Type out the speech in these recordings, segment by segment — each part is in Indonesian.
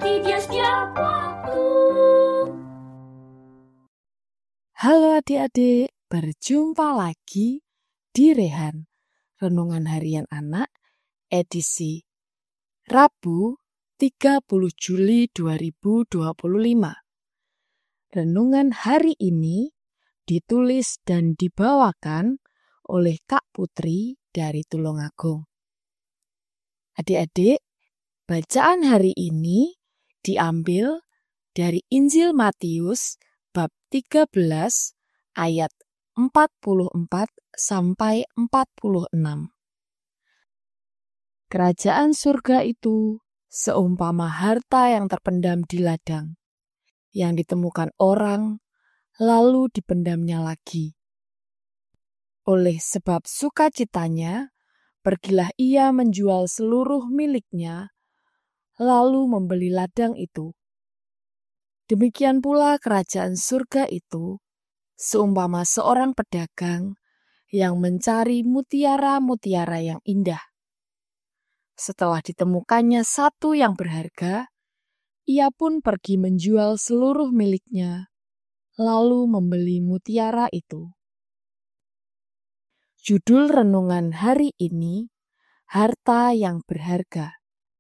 mengerti dia setiap waktu. Halo adik-adik, berjumpa lagi di Rehan, Renungan Harian Anak, edisi Rabu 30 Juli 2025. Renungan hari ini ditulis dan dibawakan oleh Kak Putri dari Tulungagung. Adik-adik, bacaan hari ini diambil dari Injil Matius bab 13 ayat 44 sampai 46. Kerajaan surga itu seumpama harta yang terpendam di ladang, yang ditemukan orang, lalu dipendamnya lagi. Oleh sebab sukacitanya, pergilah ia menjual seluruh miliknya, lalu membeli ladang itu. Demikian pula kerajaan surga itu seumpama seorang pedagang yang mencari mutiara-mutiara yang indah. Setelah ditemukannya satu yang berharga, ia pun pergi menjual seluruh miliknya, lalu membeli mutiara itu. Judul renungan hari ini, Harta yang Berharga.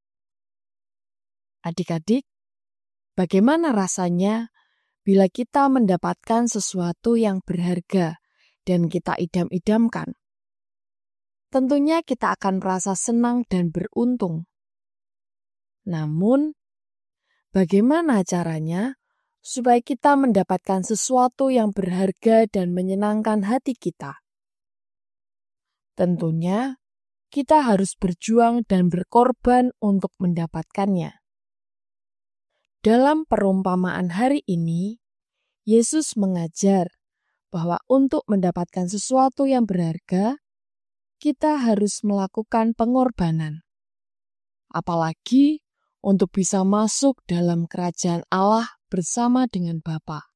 Adik-adik, bagaimana rasanya bila kita mendapatkan sesuatu yang berharga dan kita idam-idamkan? Tentunya kita akan merasa senang dan beruntung. Namun, bagaimana caranya supaya kita mendapatkan sesuatu yang berharga dan menyenangkan hati kita? Tentunya, kita harus berjuang dan berkorban untuk mendapatkannya. Dalam perumpamaan hari ini, Yesus mengajar bahwa untuk mendapatkan sesuatu yang berharga, kita harus melakukan pengorbanan. Apalagi untuk bisa masuk dalam kerajaan Allah bersama dengan Bapa.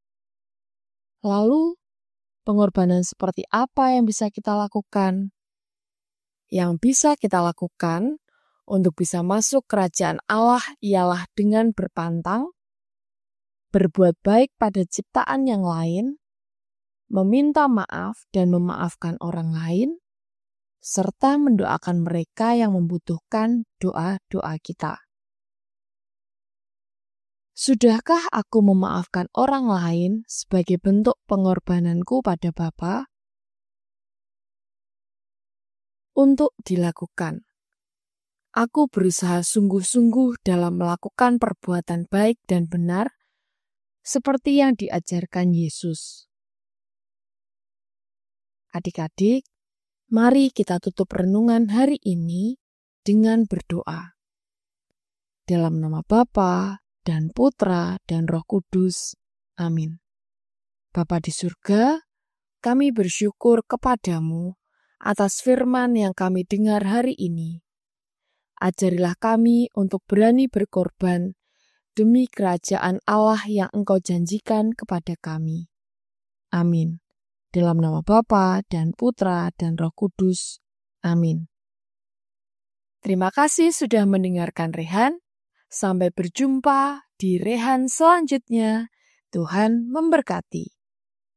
Lalu, pengorbanan seperti apa yang bisa kita lakukan? Yang bisa kita lakukan untuk bisa masuk kerajaan Allah ialah dengan berpantang, berbuat baik pada ciptaan yang lain, meminta maaf dan memaafkan orang lain, serta mendoakan mereka yang membutuhkan doa-doa kita. Sudahkah aku memaafkan orang lain sebagai bentuk pengorbananku pada Bapa? Untuk dilakukan, aku berusaha sungguh-sungguh dalam melakukan perbuatan baik dan benar seperti yang diajarkan Yesus. Adik-adik, mari kita tutup renungan hari ini dengan berdoa. Dalam nama Bapa dan Putra dan Roh Kudus. Amin. Bapa di surga, kami bersyukur kepadamu atas firman yang kami dengar hari ini. Ajarilah kami untuk berani berkorban demi kerajaan Allah yang Engkau janjikan kepada kami. Amin. Dalam nama Bapa dan Putra dan Roh Kudus. Amin. Terima kasih sudah mendengarkan Rehan. Sampai berjumpa di Rehan selanjutnya. Tuhan memberkati.